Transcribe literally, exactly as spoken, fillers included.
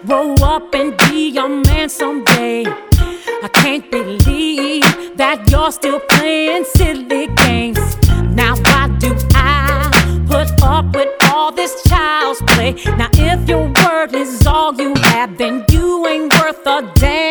grow up and be a man someday. I can't believe that you're still playing silly games. Now why do I put up with all this child's play? Now if your word is all you have, then you ain't worth a damn.